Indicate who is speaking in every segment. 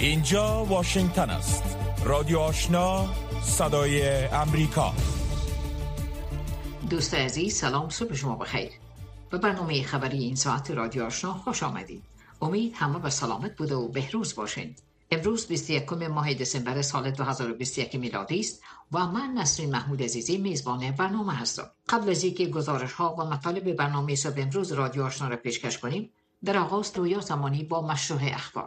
Speaker 1: اینجا واشنگتن است. رادیو آشنا، صدای امریکا.
Speaker 2: دوست عزیز، سلام، صبح شما بخیر. به برنامه خبری این ساعت رادیو آشنا خوش آمدید. امید همه به سلامت بوده و بهروز باشین. امروز 21 ماه دسامبر سال 2021 میلادی است و من نسرین محمود عزیزی میزبان برنامه هستم. قبل از اینکه گزارش ها و مطالب برنامه صبح امروز رادیو آشنا را پیشکش کنیم، در آغاز رویا زمانی با مشروع اخبار.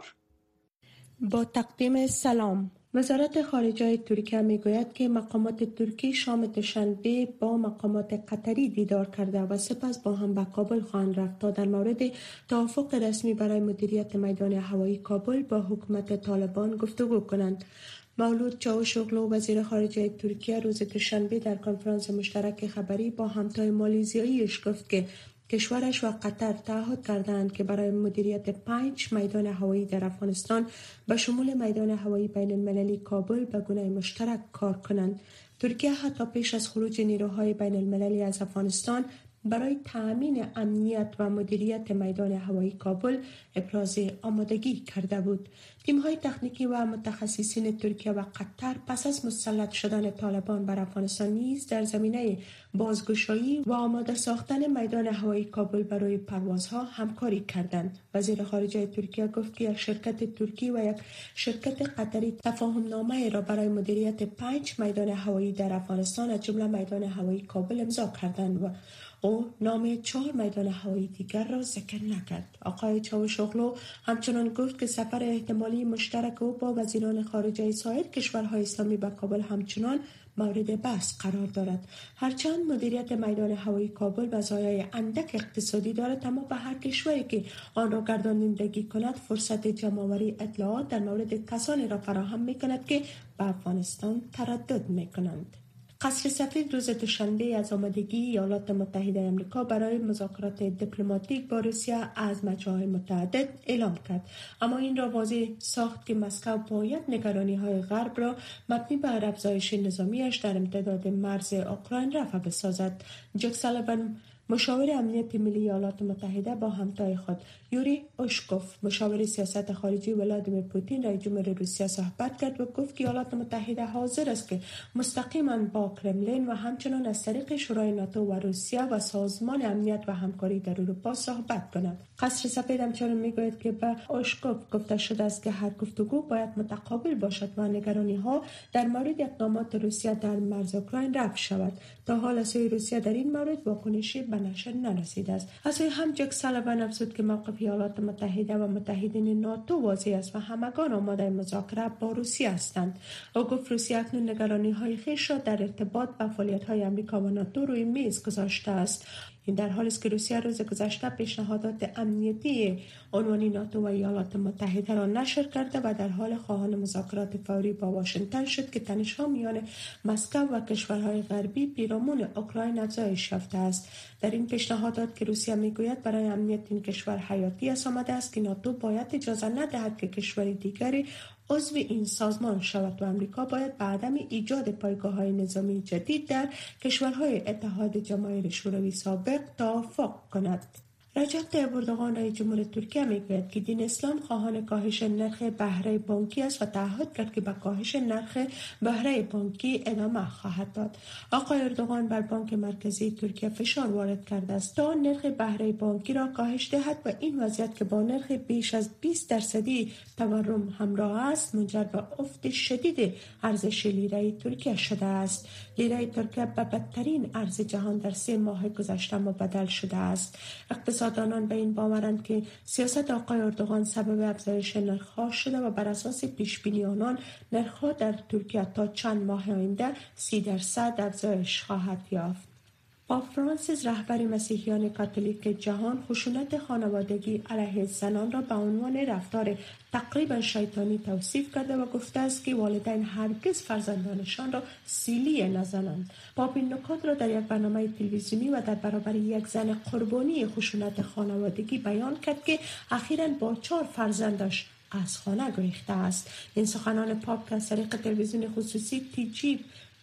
Speaker 3: با تقدیم سلام. وزارت خارجه ترکیه میگوید که مقامات ترکی شام دوشنبه با مقامات قطری دیدار کرده و سپس با هم به کابل خواهند رفت تا در مورد توافق رسمی برای مدیریت میدان هوایی کابل با حکومت طالبان گفتگو کنند. مولود چاوشوغلو وزیر خارجه ترکیه روز دوشنبه در کنفرانس مشترک خبری با همتای مالزیاییش گفت که کشورش و قطر تعهد کردند که برای مدیریت 5 میدان هوایی در افغانستان به شمول میدان هوایی بین المللی کابل به گونه مشترک کار کنند. ترکیه حتی پیش از خروج نیروهای بین المللی از افغانستان برای تأمین امنیت و مدیریت میدان هوایی کابل ابراز آمادگی کرده بود. تیم‌های تکنیکی و متخصصین ترکیه و قطر پس از مسلط شدن طالبان بر افغانستان نیز در زمینه بازگشایی و آماده ساختن میدان هوایی کابل برای پروازها همکاری کردند. وزیر خارجه ترکیه گفت که یک شرکت ترکی و یک شرکت قطری تفاهم‌نامه را برای مدیریت 5 میدان هوایی در افغانستان از جمله میدان هوایی کابل امضا کردند و او نام 4 میدان هوایی دیگر را ذکر نکرد. آقای چاوشوغلو همچنان گفت که سفر احتمالی مشترک او با وزیران خارجه سایر کشورهای اسلامی به کابل همچنان مورد بحث قرار دارد. هرچند مدیریت میدان هوایی کابل مزایای اندک اقتصادی دارد، اما به هر کشوری که آن را گردانندگی کند فرصت جمع‌آوری اطلاعات در مورد کسانی را فراهم می‌کند که به افغانستان تردد می‌کنند. قصر سفید روز دوشنبه از آمادگی ایالات متحده آمریکا برای مذاکرات دیپلماتیک با روسیه از مجراهای متعدد اعلام کرد، اما این را واضح ساخت که مسکو باید نگرانی‌های غرب را مبنی بر افزایش نظامیش در امتداد مرز اوکراین رفع بسازد. جک سالیوان مشاور امنیت ملی ایالات متحده با همتای خود یوری اوشکوف مشاور سیاست خارجی ولادیمیر پوتین رئیس جمهور روسیه صحبت کرد و گفت که ایالات متحده حاضر است که مستقیما با کرملین و همچنان از طریق شورای ناتو و روسیه و سازمان امنیت و همکاری در اروپا صحبت کند. قصر سفید همچنان میگوید که به اوشکوف گفته شده است که هر گفتگو باید متقابل باشد و نگرانی‌ها در مورد اقدامات روسیه در مرز اوکراین رفع شود. تا حال از سوی روسیه در این مورد واکنشی به نشر نرسیده است. از سوی هم جک سالیوان افزود که موقف ایالات متحده و متحدین ناتو واضح است و همگان آماده مذاکره با روسیه هستند. او گفت روسیه اکنون نگرانی‌های خویش را در ارتباط با فعالیت‌های آمریکا و ناتو روی میز گذاشته است. این در حالی است که روسیه روز گذشته پیشنهادات امنیتی عنوانی ناتو و ایالات متحده را نشر کرده و در حال خواهان مذاکرات فوری با واشنگتن شد که تنش‌ها میان مسکو و کشورهای غربی پیرامون اوکراین افزایش یافته است. در این پیشنهادات که روسیه میگوید برای امنیت این کشور حیاتی است آمده است که ناتو باید اجازه ندهد که کشور دیگری عضو این سازمان شود و امریکا باید به عدم ایجاد پایگاه‌های نظامی جدید در کشورهای اتحاد جماهیر شوروی سابق توافق کند. رجب طیب اردوغان رئیس جمهور ترکیه میگوید که دین اسلام خواهان کاهش نرخ بهره بانکی است و تعهد کرد که به کاهش نرخ بهره بانکی ادامه خواهد داد. آقای اردوغان بر بانک مرکزی ترکیه فشار وارد کرده است تا نرخ بهره بانکی را کاهش دهد و این وضعیت که با نرخ بیش از 20% تورم همراه است منجر به افت شدید ارزش لیره ترکیه شده است. لیره ترکیه به بدترین ارز جهان در 3 ماه گذشته مبدل شده است. اقتصاددانان به این باورند که سیاست آقای اردوغان سبب افزایش نرخ‌ها شده و بر اساس پیش‌بینی آنان نرخ‌ها در ترکیه تا چند ماه آینده 30% افزایش خواهد یافت. پاپ فرانسیس رهبر مسیحیان کاتولیک جهان خشونت خانوادگی علیه زنان را به عنوان رفتار تقریبا شیطانی توصیف کرده و گفته است که والدین هرگز فرزندانشان را سیلی نزنند. پاپ این نکات را در یک برنامه تلویزیونی و در برابر یک زن قربانی خشونت خانوادگی بیان کرد که اخیراً با 4 فرزندش از خانه گریخته است. این سخنان پاپ که از طریق تلویزیون خصوصی TG5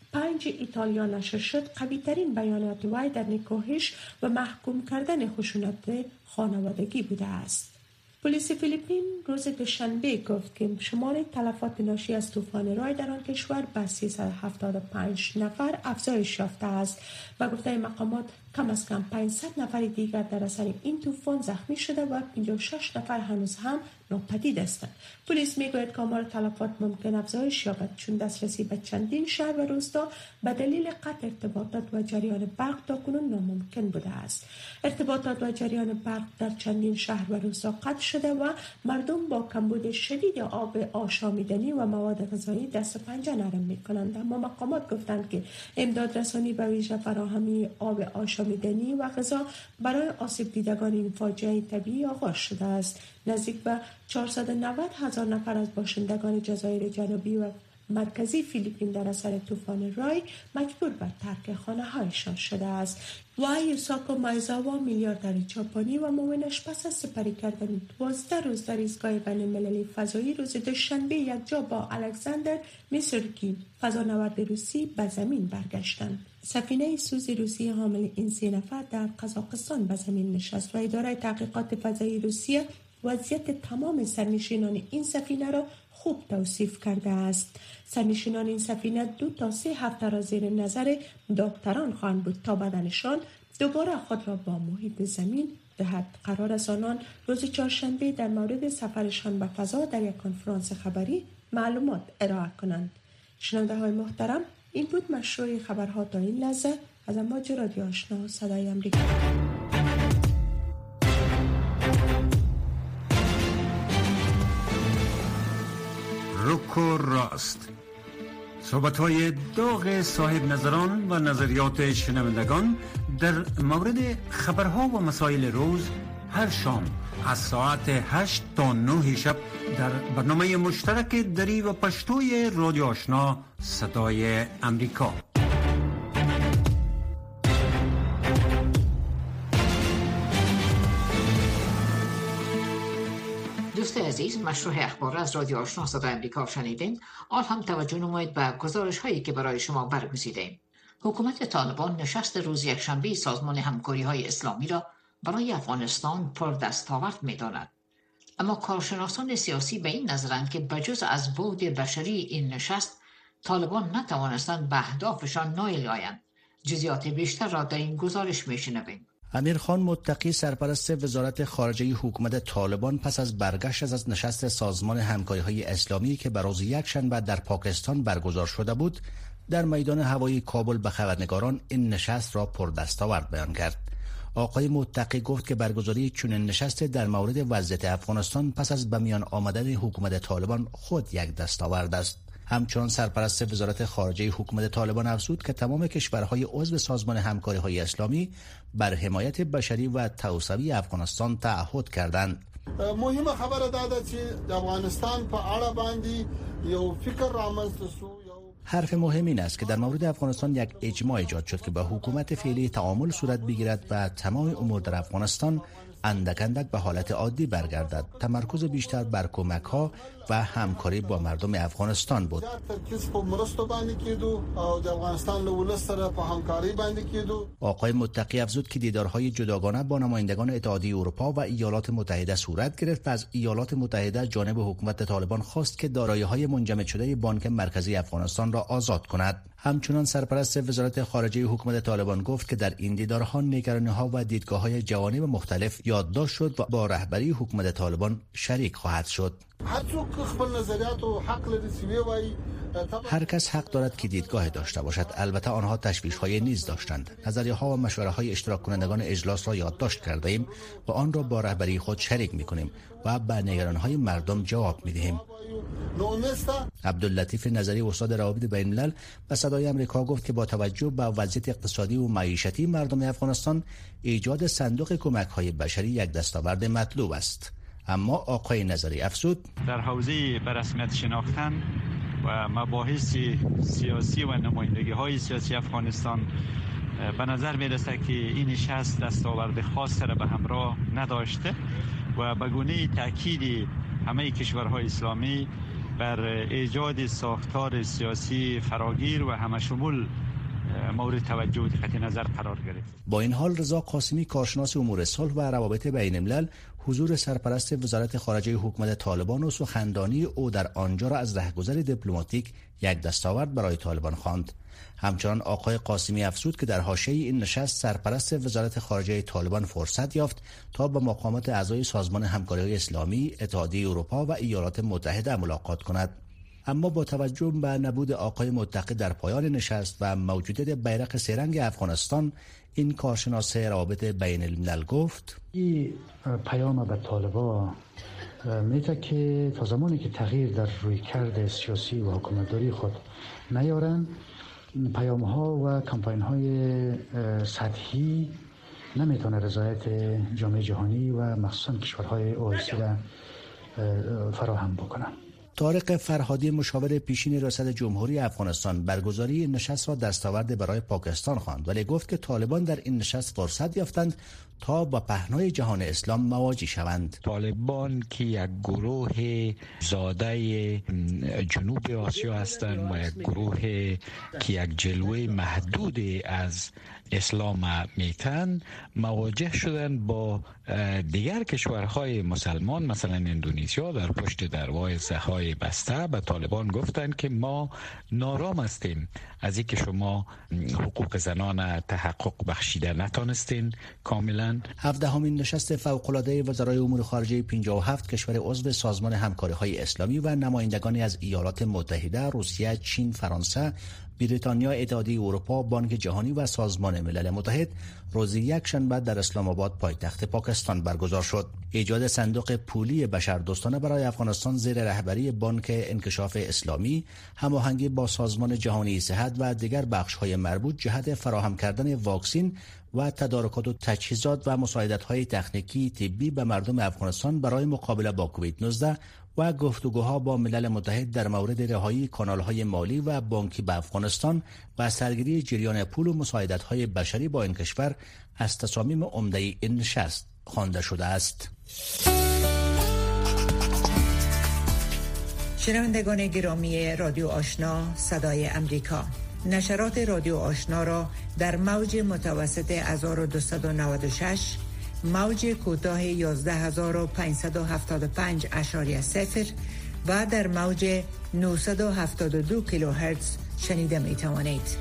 Speaker 3: ایتالیا نشر شد قوی ترین بیانات وی در نکوهش و محکوم کردن خشونت خانوادگی بوده است. پلیس فیلیپین روز دوشنبه گفت که شمار تلفات ناشی از طوفان رای در آن کشور به 375 نفر افزایش یافته است و گفته مقامات کم از کم 500 نفر دیگر در اثر این طوفان زخمی شده و 56 نفر هنوز هم ناپدید هستند. پلیس میگوید که آمار تلفات ممکن افزایش یابد چون دسترسی به چندین شهر و روستا به دلیل قطع ارتباطات و جریان برق تاکنون ناممکن بوده است. ارتباطات و جریان برق در چندین شهر و روستا قطع شده و مردم با کمبود شدید آب آشامیدنی و مواد غذایی دست و پنجه نرم می‌کنند. اما مقامات گفتند که امداد رسانی به ویژه فراهمی آب آشامیدنی و غذا برای آسیب دیدگان این فاجعه طبیعی آغاز شده است. نزدیک به 490,000 نفر از باشندگان جزایر جنوبی و مرکزی فیلیپین در اثر طوفان رای مجبور به ترک خانه‌هایشان شده است. و یوساکو مایزاوا میلیاردر ژاپنی و معاونش پس از سپری کردن 12 روز در ایستگاه بین‌المللی فضایی روز دوشنبه یکجا با الکساندر میسورکی فضانورد روسی به زمین برگشتند. سفینه سوز روسی حامل این 3 نفر در قزاقستان به زمین نشست و اداره تحقیقات فضایی روسیه وضعیت تمام سرنشینان این سفینه را خوب توصیف کرده است. سرنشینان این سفینه 2 تا 3 هفته را زیر نظر دکتران خواهند بود تا بدنشان دوباره خود را با محیط زمین دهد. قرار است آنان روز چهارشنبه در مورد سفرشان به فضا در یک کنفرانس خبری معلومات ارائه کنند. شنونده های محترم، این بود مشروع خبرها تا این لحظه از امواج رادیو آشنا صدای امریکا.
Speaker 4: رک و راست، صحبت‌های داغ صاحب نظران و نظریات شنوندگان در مورد خبرها و مسائل روز هر شام از ساعت 8 تا 9 شب در برنامه مشترک دری و پشتوی رادیو آشنا صدای امریکا.
Speaker 2: دوست عزیز، مشروع اخبار از رادیو آشنا صدای امریکا شنیدین. آن هم توجه نمایید به گزارش هایی که برای شما برگزیدیم. حکومت طالبان نشست روز یکشنبه سازمان همکاری های اسلامی را برای افغانستان پر دستاورد می داند. اما کارشناسان سیاسی به این نظرند که بجز از بعد بشری این نشست، طالبان نتوانستند به اهدافشان نائل آیند. جزئیات بیشتر را در این گزارش می شنویم.
Speaker 5: امیرخان متقی سرپرست وزارت خارجه حکومت طالبان پس از برگشت از نشست سازمان همکاری‌های اسلامی که بر روز یکشنبه در پاکستان برگزار شده بود، در میدان هوایی کابل به خبرنگاران این نشست را پردستاورد بیان کرد. آقای متقی گفت که برگزاری چنین نشست در مورد وضعیت افغانستان پس از به میان آمدن حکومت طالبان خود یک دستاورد است. همچنان سرپرست وزارت خارجه حکومت طالبان افزود که تمام کشورهای عضو سازمان همکاری‌های اسلامی بر حمایت بشری و توسعه افغانستان تعهد کردند.
Speaker 6: مهمه خبره ده چې د افغانستان په اړه باندې یو فکر رامنځته شو.
Speaker 5: حرف مهم این است که در مورد افغانستان یک اجماع ایجاد شد که با حکومت فعلی تعامل صورت بگیرد و تمام امور در افغانستان اندک اندک به حالت عادی برگردد. تمرکز بیشتر بر کمک‌ها و همکاری با مردم افغانستان بود. آقای متقی افزود که دیدارهای جداگانه با نمایندگان اتحادیه اروپا و ایالات متحده صورت گرفت و از ایالات متحده جانب حکومت طالبان خواست که دارایی‌های منجمد شده بانک مرکزی افغانستان را آزاد کند. همچنان سرپرست وزارت خارجه حکومت طالبان گفت که در این دیدارها نگرانی‌ها و دیدگاه‌های جوانب مختلف یادداشت شد و با رهبری حکومت طالبان شریک خواهد شد. هر کس حق دارد که دیدگاه داشته باشد. البته آنها تشویش‌های نیز داشتند. نظریه‌ها و مشوره‌های اشتراک کنندگان اجلاس را یادداشت کرده ایم و آن را با رهبری خود شریک می‌کنیم و به نگرانی‌های مردم جواب می‌دهیم. عبداللطیف نظری استاد روابط بین‌الملل به صدای امریکا گفت که با توجه به وضعیت اقتصادی و معیشتی مردم افغانستان ایجاد صندوق کمک‌های بشری یک دستاورد مطلوب است. اما آقای نظری افزود
Speaker 7: در حوزه به رسمیت شناختن و مباحث سیاسی و نمایندگی‌های سیاسی افغانستان به نظر می‌رسد که این نشست دستاورد خاص را به همراه نداشته و به گونه تأکید همه کشورهای اسلامی بر ایجاد ساختار سیاسی فراگیر و همشمول مورد توجه و دقت نظر قرار گرفت.
Speaker 5: با این حال رضا قاسمی کارشناس امور صلح و روابط بین الملل حضور سرپرست وزارت خارجه حکومت طالبان و سخنرانی او در آنجا را از رهگذر دیپلماتیک یک دستاورد برای طالبان خواند. همچنان آقای قاسمی افزود که در حاشیه این نشست سرپرست وزارت خارجه طالبان فرصت یافت تا با مقامات اعضای سازمان همکاری اسلامی، اتحادیه اروپا و ایالات متحده ملاقات کند. اما با توجه به نبود آقای متقی در پایان نشست و موجودیت بیرق سه‌رنگ افغانستان، این کارشناس روابط بین الملل گفت:
Speaker 8: این پیام به طالبان میگه که تا زمانی که تغییر در رویکرد سیاسی و حکومتداری خود نیارن، پیام ها و کمپاین های سطحی نمیتونه رضایت جامعه جهانی و مخصوصا کشورهای OECD را فراهم بکنن.
Speaker 5: طارق فرهادی مشاور پیشین ریاست جمهوری افغانستان برگزاری این نشست را دستاورد برای پاکستان خواند، ولی گفت که طالبان در این نشست فرصت یافتند تا با پهنای جهان اسلام مواجه شوند.
Speaker 9: طالبان که یک گروه زاده جنوب آسیا هستند و یک گروه که یک جلوه محدود از اسلام میتن، مواجه شدن با دیگر کشورهای مسلمان مثلا اندونزیا در پشت دروای سحای بسته. به طالبان گفتند که ما نارام هستیم از اینکه شما حقوق زنان تحقق بخشیده نتانستین کاملا.
Speaker 5: 17مین نشست فوق‌العاده وزرای امور خارجه 57 کشور عضو سازمان همکاری‌های اسلامی و نمایندگانی از ایالات متحده، روسیه، چین، فرانسه، بریتانیا، اتحادیه اروپا، بانک جهانی و سازمان ملل متحد روز یکشنبه در اسلام آباد پایتخت پاکستان برگزار شد. ایجاد صندوق پولی بشردوستانه برای افغانستان زیر رهبری بانک انکشاف اسلامی، هماهنگی با سازمان جهانی صحت و دیگر بخش‌های مربوط جهت فراهم کردن واکسن و تدارکات و تجهیزات و مساعدت‌های تکنیکی طبی به مردم افغانستان برای مقابله با کووید 19 و گفتگوها با ملل متحد در مورد رهایی کانال‌های مالی و بانکی به افغانستان و سرگیری جریان پول و مساعدت‌های بشری با این کشور از تصامیم عمده این نشست خوانده شده است.
Speaker 10: شنوندگان گرامی رادیو آشنا صدای امریکا، نشرات رادیو آشنا را در موج متوسط 1296، موج کوتاه 11575.0 و در موج 972 کیلوهرتز شنیده می توانید.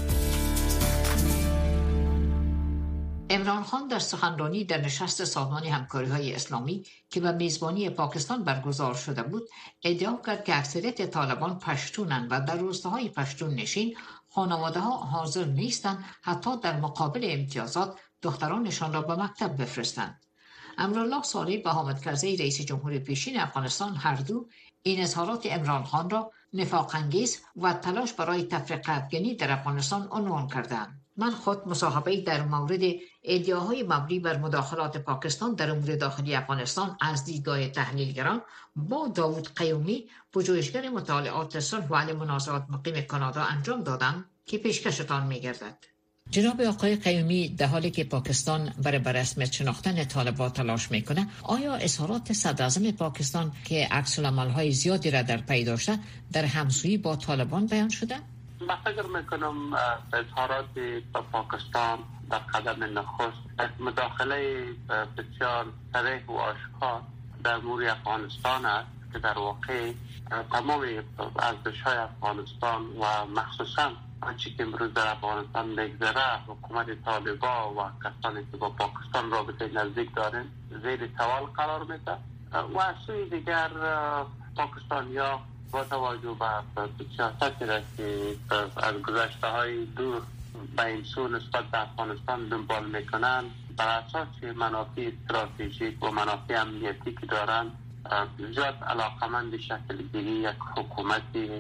Speaker 2: عمران خان در سخنرانی در نشست سازمان همکاری‌های اسلامی که به میزبانی پاکستان برگزار شده بود، ادعا کرد که اکثریت طالبان پشتونند و در روستاهای پشتون نشین خانواده‌ها حاضر نیستند حتی در مقابل امتیازات دخترانشان را به مکتب بفرستند. امرالله صالح و حامد کرزی رئیس جمهور پیشین افغانستان هر دو این اظهارات عمران خان را نفاق انگیز و تلاش برای تفرقه افکنی در افغانستان عنوان کردند. من خود مصاحبه‌ای در مورد ادعاهای مبنی بر مداخلات پاکستان در امور داخلی افغانستان از دیدگاه تحلیلگران با داوود قیومی، پژوهشگر مطالعات صلح و حل منازعات مقیم کانادا انجام دادم که پیشکشتان می‌گردد. جناب آقای قیومی، در حالی که پاکستان برای به رسمیت شناختن طالبان تلاش میکنه، آیا اظهارات صدراعظم پاکستان که عکس‌العمل‌های زیادی را در پی داشته در همسویی با طالبان بیان شده؟
Speaker 11: من فکر میکنم اظهارات پاکستان در قدم نخست مداخله بسیار صریح و آشکار در امور افغانستان است که در واقع تمام ارزش‌های افغانستان و مخصوصاً آنچه که امروز در افغانستان میگذره، حکومت طالبان و کسانی که با پاکستان رابطه نزدیک دارند زیر سوال قرار میده و از سوی دیگر پاکستانیا با توجه به سیاستی را که از گذشته های دور به این سو نسبت به افغانستان دنبال میکنن، بر اساس منافع استراتژیک و منافع امنیتی که دارن، زیاد علاقمند شکل گیری یک حکومت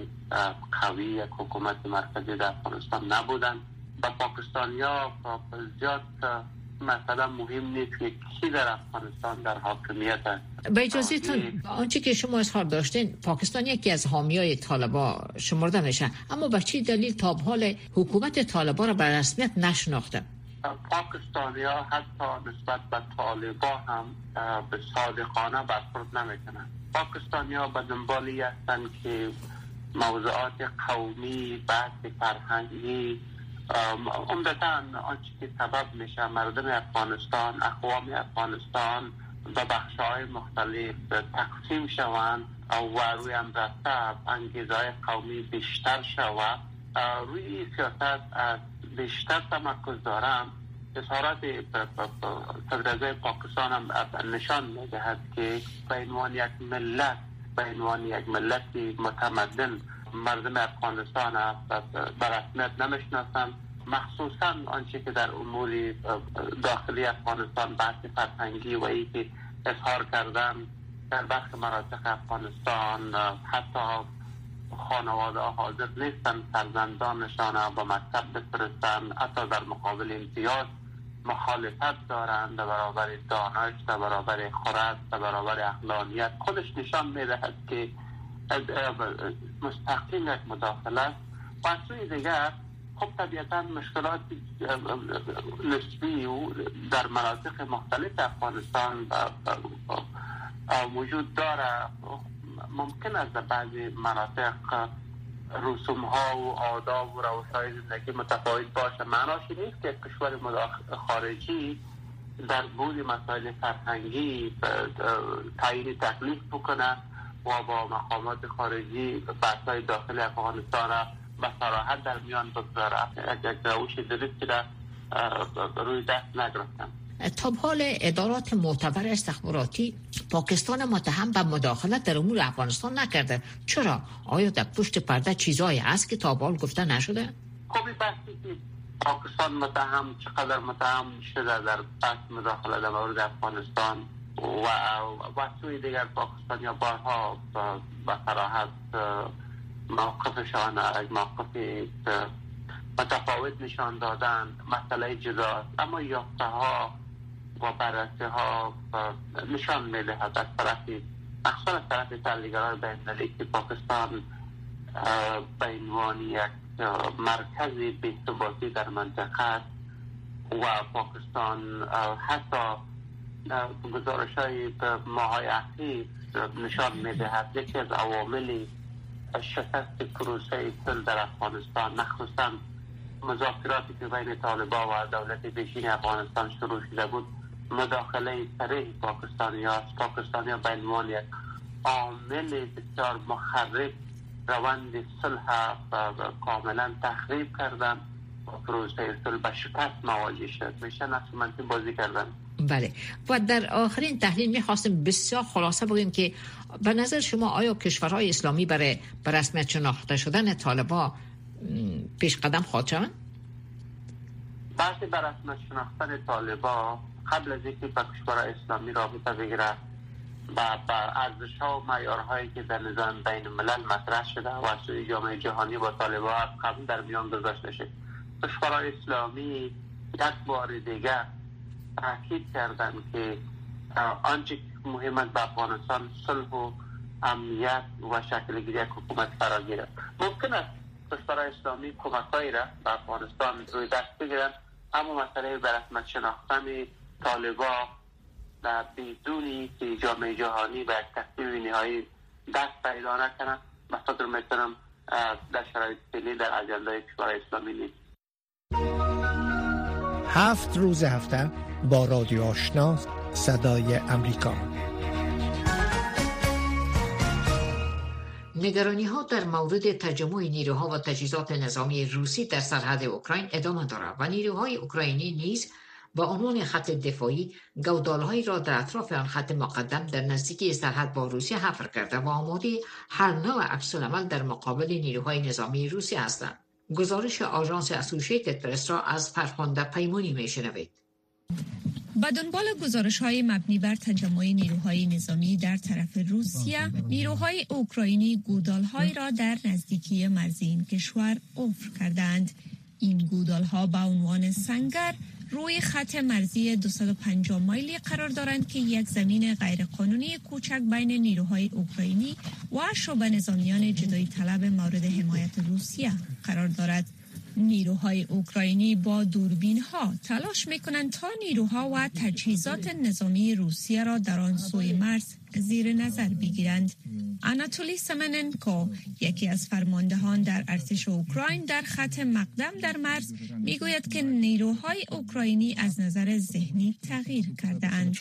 Speaker 11: قوی، یک حکومت مرکزی در افغانستان نبودن. و پاکستانیا زیاد مثلا مهم نیست که کی در افغانستان در حاکمیت است.
Speaker 2: به اجازهتون، آنچه که شما اظهار داشتین، پاکستان یکی از حامیای طالبان شمرده میشه، اما به چه دلیل تا به حال حکومت طالبان را به رسمیت نشناخته؟
Speaker 11: پاکستانیا حتی نسبت به طالبان هم به صادقانه برخورد نمیکنن. پاکستانیا به دنبالی هستند که موضوعات قومی، بحث فرهنگی عمدتاً آنچه که سبب میشه مردم افغانستان، اقوام افغانستان به بخش‌های مختلف تقسیم شوند و روی هم رفته انگیزه‌های قومی بیشتر شود. روی سیاست بیشتر تمرکز دارم. اظهارات صدراعظم پاکستان هم نشان می‌دهد که به عنوان یک ملت، به عنوان یک ملت متمدن مردم افغانستان به رسمیت نمیشناسند. مخصوصا آنچه که در امور داخلی افغانستان بحث فرهنگی و ای که اظهار کردن در برخی مناطق افغانستان حتی خانواده حاضر نیستن فرزندانشان به مکتب بفرستن، حتی در مقابل امتیاز مخالفت دارند در برابر دانش، در برابر خرد، در برابر عقلانیت. خودش نشان میدهد که مستقیم یک مداخله است. و از سوی دیگر خب طبیعتا مشکلات نسبی در مناطق مختلف افغانستان وجود داره. ممکن است در بعضی مناطق رسوم ها و آداب و روش‌های زندگی متفاوت باشه. معناش نیست که کشور خارجی در بود مسائل فرهنگی تعیین تکلیف بکنه و با مقامات خارجی بحث‌های داخل افغانستان را به صراحت در میان بگذاره. یک روش درستی را روی دست نگرفتن.
Speaker 2: تا حال ادارات معتبر استخباراتی پاکستان متهم به مداخلت در امور افغانستان نکرده. چرا؟ آیا در پشت پرده چیزایی هست که تا حال گفته نشده؟
Speaker 11: خب بحثی که پاکستان متهم چقدر متهم شده در بحث مداخله در مورد افغانستان و سوی دیگر پاکستانی‌ها بارها به صراحت موقفشان از موقف متفاوت نشان دادن. مسئله جداست، اما یافته ها و بررسی ها نشان میدهد از طرفی مخصوصا از طرف تحلیلگران بین‌المللی که پاکستان به عنوان یک مرکز بی‌ثباتی در منطقه است و پاکستان حتی گزارش‌های ماه‌های اخیر نشان میدهد یکی از عوامل شکست پروسه صلح در افغانستان، مخصوصا مذاکراتی که بین طالبان و دولت پیشین افغانستان شروع شده بود، مداخله صریح پاکستانی‌ها به عنوان یک عامل بسیار مخرب روند صلح کاملا تخریب کردن و پروسه صلح به شکست مواجه شد. میشه نقش منفی بازی کردن.
Speaker 2: بله. و در آخرین تحلیل می‌خواستم بسیار خلاصه بگیم که به نظر شما آیا کشورهای اسلامی برای به رسمیت شناخته شدن طالبان پیش قدم خواهد شوند؟
Speaker 11: بحث به رسمیت شناختن طالبان قبل از اینکه به کشورهای اسلامی رابطه بگیره و ارزش‌ها و معیارهایی که در نظام بین الملل مطرح شده و سوی جامعه جهانی با طالبان قبل در میان گذاشته شد. کشورهای اسلامی یک بار دیگر تاکید کردن که آنچه مهم است به افغانستان صلح و امنیت و شکل‌گیری یک حکومت فرا گیرد. ممکن است کشورهای اسلامی کمک‌هایی را به افغانستان روی دست بگیرن، اما مسئله به رسمیت شناختن طالبان و بدون که جامعه جهانی به یک تصمیم نهایی دست پیدا نکنند، فکر می‌کنم در شرایط فعلی در اجنده کشورهای اسلامی نیست.
Speaker 12: 7 روز هفته با رادیو آشنا صدای امریکا.
Speaker 2: نگرانی ها در مورد تجمع نیروها و تجهیزات نظامی روسی در سرحد اوکراین ادامه دارد و نیروهای اوکراینی نیز با عنوان خط دفاعی گودال‌هایی را در اطراف آن خط مقدم در نزدیکی سرحد با روسیه حفر کرده و آماده هر نوع عکس‌العمل در مقابل نیروهای نظامی روسیه هستند. گزارش آژانس اسوسییتد پرس را از فرخنده پیمانی میشنوید.
Speaker 13: با دنبال گزارش‌های مبنی بر تجمع نیروهای نظامی در طرف روسیه، نیروهای اوکراینی گودال‌هایی را در نزدیکی مرزی این کشور افر کردند. این گودال‌ها با عنوان سنگر روی خط مرزی 250 مایلی قرار دارند که یک زمین غیرقانونی کوچک بین نیروهای اوکراینی و شعبه نظامیان جدایی طلب مورد حمایت روسیه قرار دارد. نیروهای اوکراینی با دوربین ها تلاش میکنند تا نیروها و تجهیزات نظامی روسیه را در آن سوی مرز زیر نظر بگیرند. آناتولی سمننکو، یکی از فرماندهان در ارتش اوکراین در خط مقدم در مرز، میگوید که نیروهای اوکراینی از نظر ذهنی تغییر کرده اند.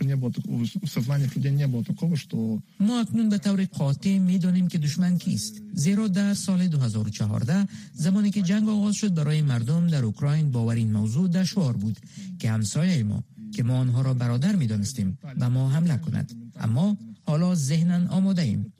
Speaker 14: ما اکنون به طور قاطع میدانیم که دشمن کیست، زیرا در سال 2014 زمانی که جنگ آغاز شد برای مردم در اوکراین باور این موضوع دشوار بود که همسایه ما که ما آنها را برادر می‌دانستیم و ما حمله کند، اما حالا ذهناً آماده ایم.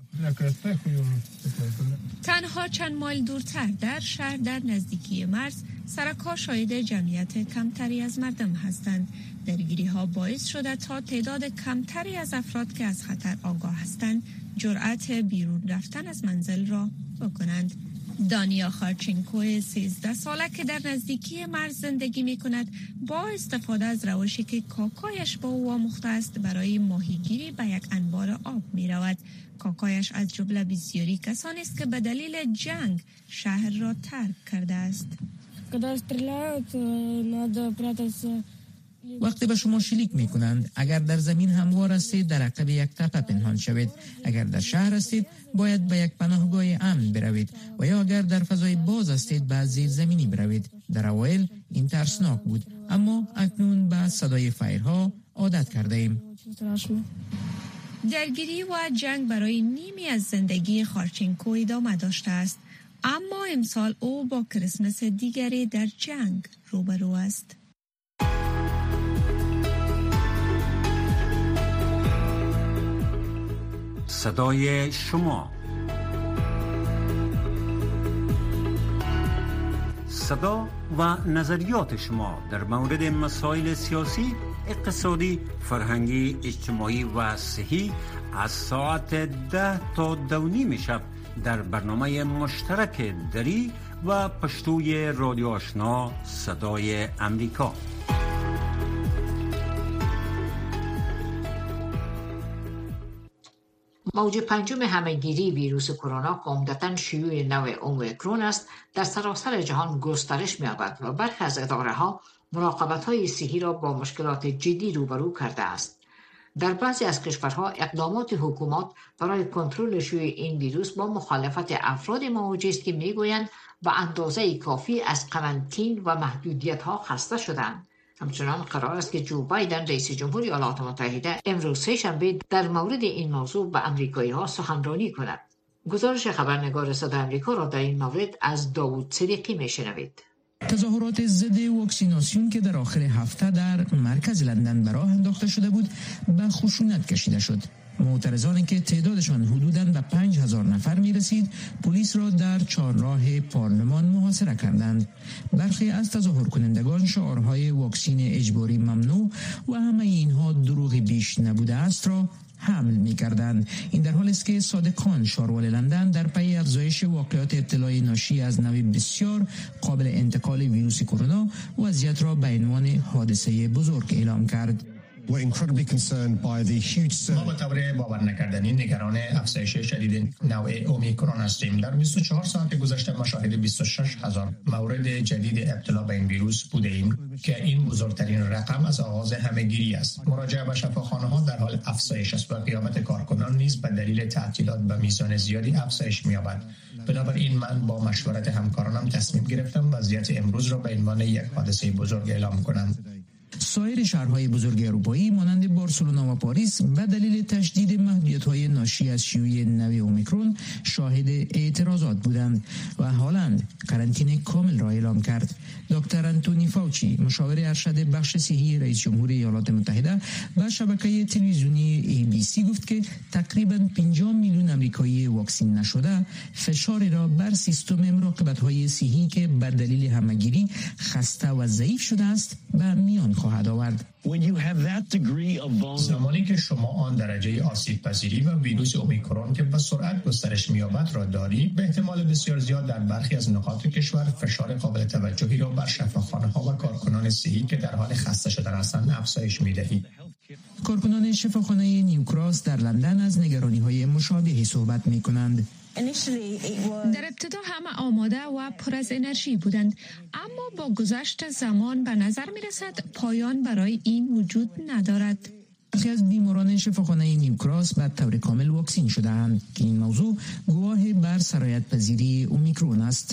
Speaker 13: تنها چند مایل دورتر در شهر در نزدیکی مرز سرکا شاهد جمعیت کمتری از مردم هستند. درگیری ها باعث شده تا تعداد کمتری از افراد که از خطر آگاه هستند جرأت بیرون رفتن از منزل را بکنند. دانیا خارچینکو 13 ساله که در نزدیکی مرز زندگی می کند با استفاده از روشی که کاکایش با او آموخته است برای ماهیگیری به یک انبار آب می رود. کاکایش از جمله بسیاری کسانی است که به دلیل جنگ شهر را ترک کرده است.
Speaker 14: وقتی به شما شلیک می کنند، اگر در زمین هموار هستید در عقب یک تپه پنهان شوید. اگر در شهر هستید باید به یک پناهگاه امن بروید و یا اگر در فضای باز هستید به زیر زمینی بروید. در اوایل این ترسناک بود، اما اکنون به صدای فایرها عادت کرده ایم.
Speaker 13: درگیری و جنگ برای نیمی از زندگی خارچینکو ادامه داشته است، اما امسال او با کریسمس دیگری در جنگ روبرو است.
Speaker 4: صدای شما، صدا و نظریات شما در مورد مسائل سیاسی، اقتصادی، فرهنگی، اجتماعی و صحی از ساعت 10 تا 2:30 شب در برنامه مشترک دری و پشتوی رادیو آشنا صدای امریکا.
Speaker 2: موج پنجم همه‌گیری ویروس کرونا که عمدتاً شیوع نوع اومیکرون است در سراسر جهان گسترش می‌یابد و برخی از اداره‌ها مراقبت‌های صحی را با مشکلات جدی روبرو کرده است. در بعضی از کشورها اقدامات حکومت برای کنترل شیوع این ویروس با مخالفت افراد مواجه است که می‌گویند به اندازه کافی از قرنطینه و محدودیت‌ها خسته شدند. همچنان قرار است که جو بایدن رئیس جمهور ایالات متحده امروز سه‌شنبه در مورد این موضوع به آمریکایی‌ها سخنرانی کند. گزارش خبرنگار صدای آمریکا را در این مورد از داوود صدیقی میشنوید.
Speaker 14: تظاهرات ضد واکسیناسیون که در آخر هفته در مرکز لندن به راه انداخته شده بود به خشونت کشیده شد. معترضانی که تعدادشان حدوداً به 5000 نفر می رسید، پلیس را در چهارراه پارلمان محاصره کردند. برخی از تظاهر کنندگان شعارهای واکسین اجباری ممنوع و همه اینها دروغ بیش نبوده است را حمل می کردند. این در حالی است که صادقان شاروال لندن در پی افزایش واقعات ابتلای ناشی از نوع بسیار قابل انتقال ویروس کرونا وضعیت را به عنوان حادثه بزرگ اعلام کرد.
Speaker 15: ما به طور باور نکردنی نگران افزایش شدید نوع اومیکرون هستیم. در 24 ساعت گذشته ما شاهد 26000 مورد جدید ابتلا به این ویروس بوده ایم که این بزرگترین رقم از آغاز همه‌گیری است. مراجعه به شفاخانه‌ها در حال افزایش است و قیامت کارکنان نیز به دلیل تعطیلات به میزان زیادی افزایش می‌یابد. بنابراین من با مشورت همکارانم تصمیم گرفتم وضعیت امروز را به عنوان یک حادثه بزرگ اعلام کنم.
Speaker 14: سایر شهرهای بزرگ اروپایی مانند بارسلونا و پاریس به دلیل تشدید محدودیت‌های ناشی از شیوع نوع اومیکرون شاهد اعتراضات بودند و هالند قرنطینه کامل را اعلام کرد. دکتر آنتونی فاوچی، مشاور ارشد بخش صحی رئیس جمهور ایالات متحده، به شبکه تلویزیونی ABC گفت که تقریباً 50 میلیون آمریکایی واکسین نشده فشاری را بر سیستم مراقبت‌های صحی که به دلیل همه‌گیری خسته و ضعیف شده است به میان خواهد آورد.
Speaker 15: زمانی که شما آن درجه آسیب پذیری و ویروس اومیکرون که به سرعت گسترش می‌یابد را دارید، به احتمال بسیار زیاد در برخی از نقاط کشور فشار قابل توجهی را بر شفاخانه‌ها و کارکنان صحی که در حال خسته شدن هستند افزایش می‌دهید.
Speaker 14: کارکنان شفاخانه نیوکراس در لندن از نگرانی‌های مشابهی صحبت می‌کنند.
Speaker 13: در ابتدا همه آماده و پر از انرژی بودند، اما با گذشت زمان به نظر می رسد پایان برای این وجود ندارد.
Speaker 14: برخی از بیماران شفاخانه نیوکراس به طور کامل واکسین شده‌اند که این موضوع گواه بر سرایت پذیری اومیکرون است.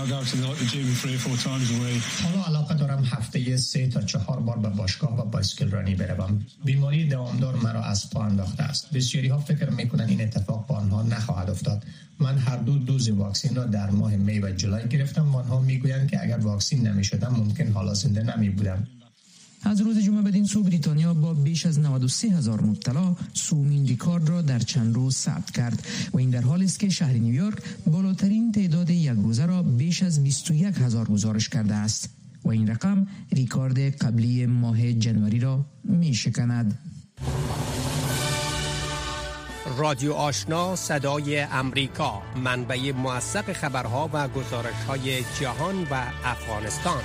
Speaker 15: حالا علاقه دارم هفته 3 تا 4 بار به باشگاه و بایسکل رانی بروم. بیماری دوامدار مرا از پا انداخته است. بسیاری ها فکر میکنند این اتفاق با آنها نخواهد افتاد. من هر دو دوز واکسین را در ماه می و جولای گرفتم و آنها میگویند که اگر واکسین نمی‌شدم ممکن حالا زنده نمی‌بودم.
Speaker 14: از روز جمعه بدین سو بریتانیا با بیش از 93,000 مبتلا سومین ریکارد را در چند روز ثبت کرد و این در حالی است که شهر نیویورک بالاترین تعداد یک روزه را بیش از 21,000 گزارش کرده است و این رقم ریکارد قبلی ماه جنوری را می‌شکند.
Speaker 12: رادیو آشنا صدای امریکا، منبع موثق خبرها و گزارش‌های جهان و افغانستان.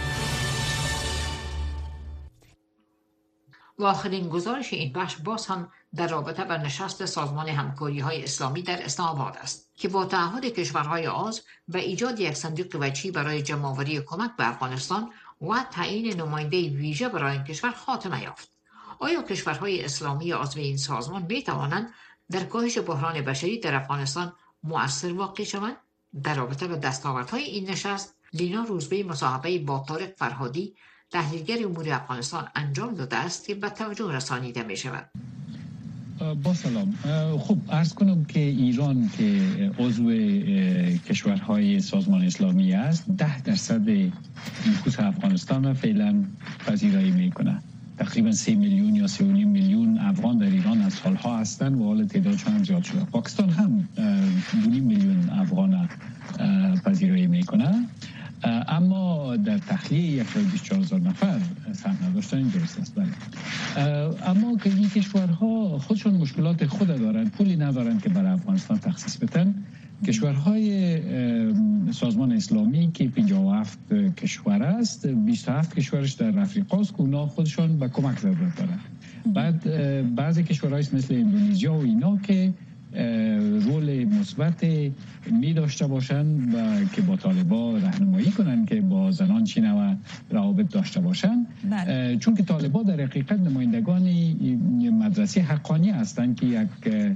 Speaker 2: و آخرین گزارش این بخش باز هم در رابطه با نشست سازمان همکاری‌های اسلامی در اسلام آباد است که با تعهد کشورهای عضو و ایجاد یک صندوق وجهی برای جمع‌آوری کمک به افغانستان و تعیین نماینده ویژه برای این کشور خاتمه یافت. آیا کشورهای اسلامی عضو این سازمان می‌توانند در کاهش بحران بشری در افغانستان مؤثر واقع شوند؟ در رابطه با دستاوردهای این نشست، لینا روزبه مصاحبه با طارق فرهادی تحلیلگر امور افغانستان انجام داده است که به توجه رسانیده می شود.
Speaker 16: با سلام. خب عرض کنم که ایران که عضو کشورهای سازمان اسلامی است 10% نفوس افغانستان را فعلا پذیرایی میکنه. تقریبا 3 میلیون یا 3.5 میلیون افغان در ایران از سالها هستند و حال تعدادشان هم زیاد شده. پاکستان هم 2.5 میلیون افغان پذیرایی میکنه، اما در تخلیه 124,000 نفر سهم نداشتن اینجاست است. اما که این کشورها خودشون مشکلات خود دارند، پولی ندارند که برای افغانستان تخصیص بدن. کشورهای سازمان اسلامی که 57 کشور است، 27 کشورش در افریقا است که اونا خودشون به کمک ضرورت دارند. بعد بعضی کشورهای مثل اندونزیا و اینا که رول مثبت می داشته باشند و که با طالبان راهنمایی کنند که با زنان چی نوع روابط داشته باشند، چون که طالبان در حقیقت نمایندگان مدرسه حقانی هستند که یک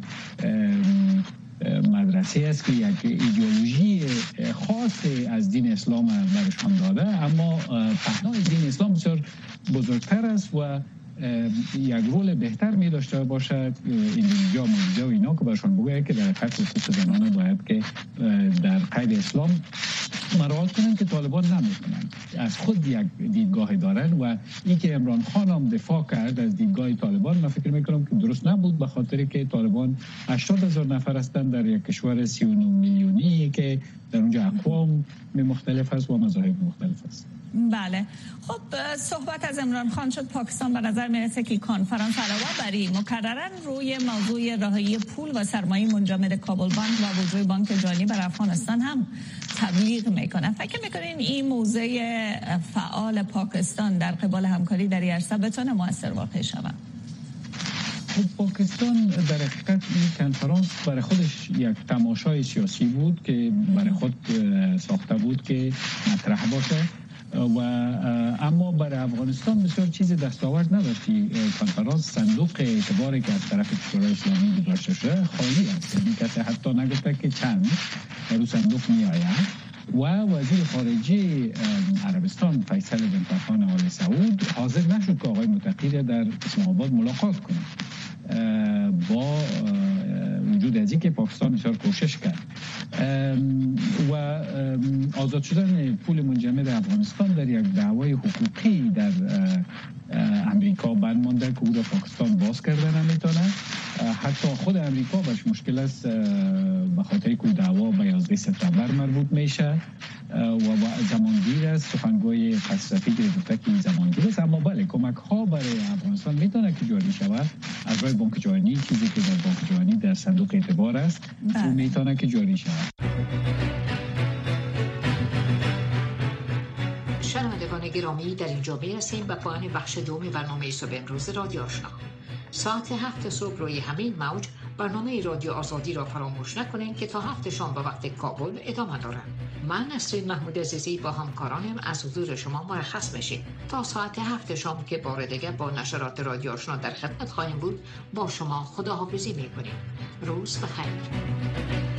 Speaker 16: مدرسه است که یک ایدئولوژی خاص از دین اسلام برشان داده، اما پهنای دین اسلام بسیار بزرگتر است و یک رول بهتر می داشته باشد. اندونزیا و اینا که برشان بگوید که در حقیقت حقوق زنان باید که در قید اسلام مراعات کنند که طالبان نمیکنند. از خود یک دیدگاه دارند و این که عمران خان هم دفاع کرد از دیدگاه طالبان، من فکر میکنم که درست نبود، به خاطر که طالبان 80,000 نفر هستند در یک کشور 39 میلیونی که در اونجا اقوام مختلف است و مذاهب مختلف است.
Speaker 13: بله، خب صحبت از عمران خان شد. پاکستان به نظر میرسه که کنفرانس علاوه بر مکررن روی موضوع رهایی پول و سرمایه منجمد کابل بانک و وجود بانک جهانی بر افغانستان هم تبلیغ میکنه. فکر میکنین این موضوع فعال پاکستان در قبال همکاری در این عرصه بتونه مؤثر واقع شود؟
Speaker 16: پاکستان در حقیقت این کنفرانس برای خودش یک تماشای سیاسی بود که برای خود ساخته بود که مطرح باشه و اما برای افغانستان بسیار چیز دستاورد نداشتی. کنفرانس صندوق اعتباری که از طرف کشورهای اسلامی گذاشته شده خالی است، یعنی کسی حتی نگفته که چند رو صندوق می آید و وزیر خارجه عربستان فیصل بن فرحان آل سعود حاضر نشد که آقای متقی در اسلام آباد ملاقات کنه، با وجود از اینکه پاکستان بسیار کوشش کرد. و آزاد شدن پول منجمد افغانستان در یک دعوای حقوقی در امریکا بند مانده که او را پاکستان باز کرده نمیتونه. حتی خود امریکا باش مشکل است به خاطر که دعوا به 11 سپتامبر مربوط میشه و زمانگیر است. سخنگوی فلسفی گفته که زمانگیر است، اما بله کمک ها برای افغانستان میتونه که جاری شود از راه بانک جهانی، چیزی که در بانک جهانی در صندوق اعتبار است و میتونه که جاری شود.
Speaker 2: شنوندگان گرامی، در اینجا میرسیم به پایان بخش دوم برنامه صبح امروز رادیو آشنا. ساعت 7 صبح روی همین موج برنامه رادیو آزادی را فراموش نکنین که تا 7 شام به وقت کابل ادامه دارد. من نسرین محمود عزیزی با همکارانم از حضور شما مرخص میشیم تا ساعت 7 شام که بار دیگه با نشرات رادیو آشنا در خدمت خواهیم بود. با شما خداحافظی میکنیم. روز بخیر.